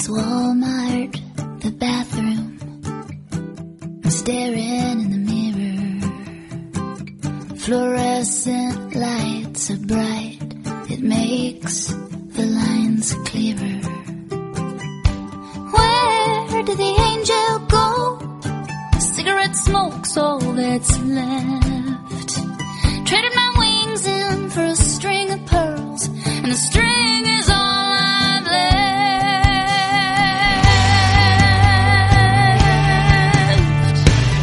Walmart, the bathroom. I'm staring in the mirror. Fluorescent lights are bright. It makes the lines clearer. Where did the angel go? Cigarette smoke's all that's left. Traded my wings in for a string of pearls, and the string is all I've left.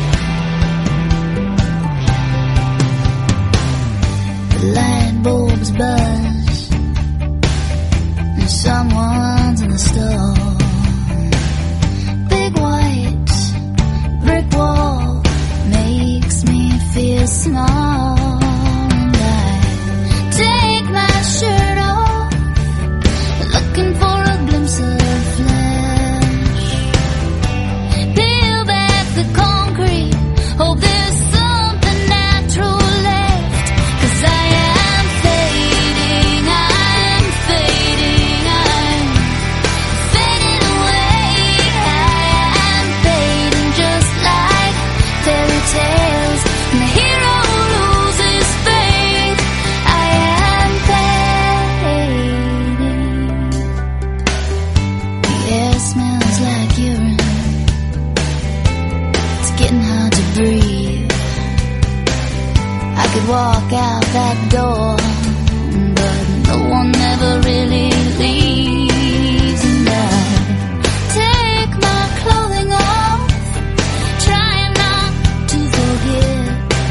The light bulbs buzz, and someone's in the store. Big white brick wall makes me feel small. Walk out that door, but no one ever really leaves. And I take my clothing off, trying not to forget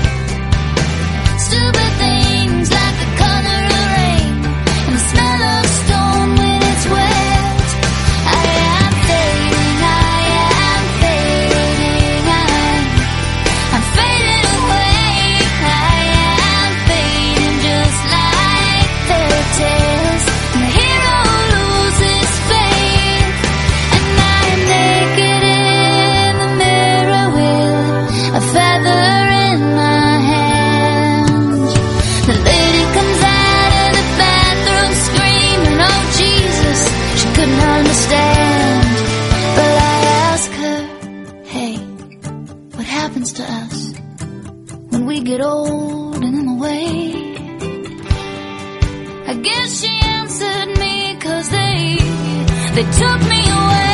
stupid things like the color of rain and the smell of stone when it's wet. I am fading, I am fading, I'm fading away. To us when we get old and in the way. I guess she answered me 'cause they took me away.